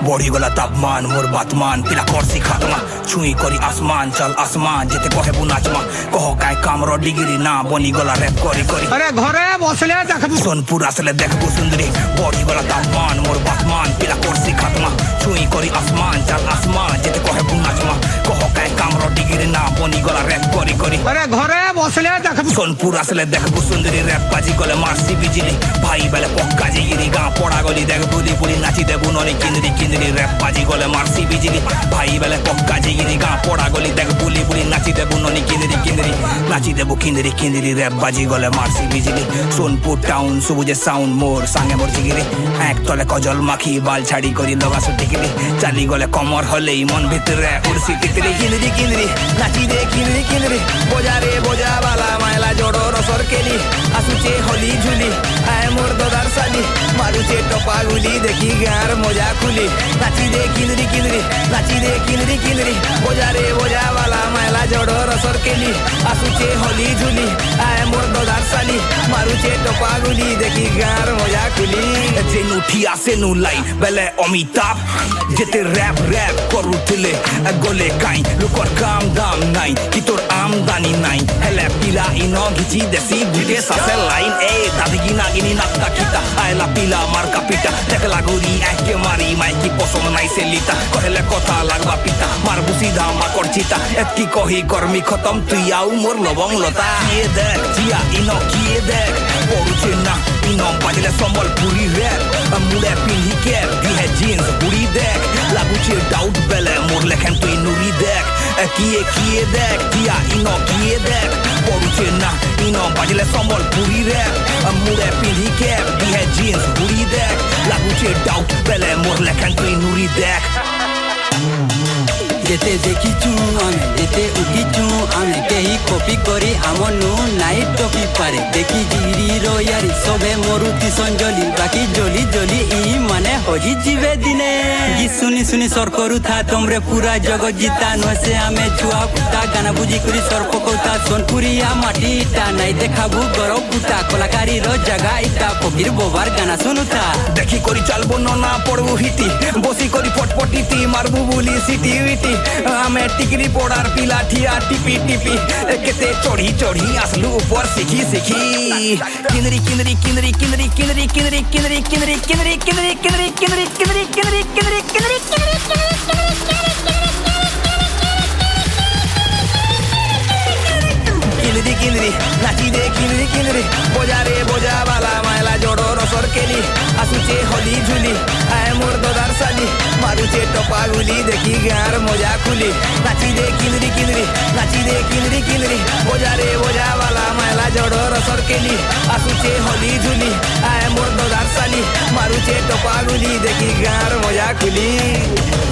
बढ़ी गला तापमान मोर बातमान पिला करसी खात्मा छुई करी आसमान चल आसमान जेते कहेबु नाचमा कह काय कामरो डिग्री ना बनी गला रैप करी करी अरे घरे बसले देखबु सोनपुर आसले देखबु सुंदरी बढ़ी गला तापमान मोर बातमान पिला करसी खात्मा छुई करी आसमान चल आसमान जेते कहेबु नाचमा कह काय कामरो डिग्री ना बनी गला रैप करी करी अरे घरे बसले देखबु सोनपुर आसले देखबु सुंदरी रैप बाजी गले मारसी बिजली भाई बेले पक्का जिगिरी गां पड़ा गली देख बुली बुली नाची देबु ननी किंदरी किंदरी रैप बाजी गले मारसी बिजली भाई बेले पक्का जिगिरी गां पड़ा गली देख बुली बुली नाची देबु ननी किंदरी किंदरी नाची देबु किंदरी किंदरी रैप बाजी गले मारसी बिजली सोनपुर टाउन सुबुजे साउंड मोर सांगे मोर जिगिरी एक तले कजल माखी बाल छाड़ी करी लगा सुटिकिरी चाली गले कमर हले मन भितरे उड़सी तितली किंदरी किंदरी नाची दे किंदरी किंदरी बोजा रे बोजा वाला मायला जोड़ो रसर केली आसुचे होली झुली आए मोर दोदार साली मारुचे टपा गुली देखी गार मोजा खुली नाची दे किंदरी किंदरी नाची दे किंदरी किंदरी बोजा रे बोजा वाला मायला जोड़ो रसर केली आसुचे होली झुली आए मोर दोदार साली मारुचे टपा गुली देखी गार मोजा खुली जेनु ठिया सेनु लाई बेले अमिताभ जेते रैप रैप करुथिले गोले काई लुकर काम दाम नाई कि तोर আমদানি নাই হেলে পিলা ইনো ঘিচি দেশি ভিডে সাসে লাইন এ দাদিগি নাগিনি নাকটা কিটা আইলা পিলা মার্কা পিটা দেখলা গুরি একে মারি মাইকি পছন্দ নাই সেলিতা কহেলে কথা লাগবা পিতা মারবু সিধা মাকড় চিতা এতকি কহি গরমি খতম তুই আউ মোর লবং লতা কিয়ে দেখ জিয়া ইনো কিয়ে দেখ পড়ুছে না ইনো বাজলে সম্বলপুরি র‍্যাপ মুলে পিনহি কেপ দিহে জিন্স বুড়ি দেখ লাগুছে ডাউট বেলে মোর লেখেন তুই নুরি দেখ কিয়ে দেখ জিয়া ইনো কিয়ে দেখ পড়ুছে না ইনো বাজলে সম্বলপুরি র‍্যাপ মুলে পিনহি কেপ দিহে জিন্স বুড়ি দেখ লাগুছে ডাউট বেলে মোর লেখেন তুই নুরি দেখ যেতে দেখিছু আমি যেতে উঠিছু আমি কেহি কপি করি আমনু নাই টপি পারে দেখি জিরি রয়ারি সবে মরুতি সঞ্জলি বাকি জলি জলি ই মানে হজি জিবে দিনে গীত শুনি শুনি সর করু থা তোমরে পুরা জগৎ জিতা নসে আমি ছুয়া পুতা গানা বুঝি করি সর পকৌতা সোনপুরিয়া মাটি ইটা নাই দেখাবু গরব পুতা কলাকারি র জায়গা ইটা ফকির বোবার গানা শুনুতা দেখি করি চালবো না পড়বো হিটি বসি করি পটপটিতি মারবু বুলি সিটি উইটি আমি টিকরি পড়ার পিলা ঠিয়া টিপি টিপি কেতে চড়ি চড়ি আসলু উপর শিখি শিখি কিনরি কিনরি কিনরি কিনরি কিনরি কিনরি কিনরি কিনরি কিনরি কিনরি কিনরি কিনরি কিনরি কিনরি কিনরি কিনরি किनरी किनरी नाची दे किनरी किनरी बोजा रे बोजा वाला मायला जोड़ो रसर केली आसुचे होली झुली आए मोर दोदार साली मारुचे टपा गुली देखी गार मोजा खुली नाची दे किनरी किनरी नाची दे किनरी किनरी बोजा रे बोजा वाला मायला जोड़ो रसर केली आसुचे होली झुली आए मोर दोदार साली मारुचे टपा गुली देखी गार मोजा खुली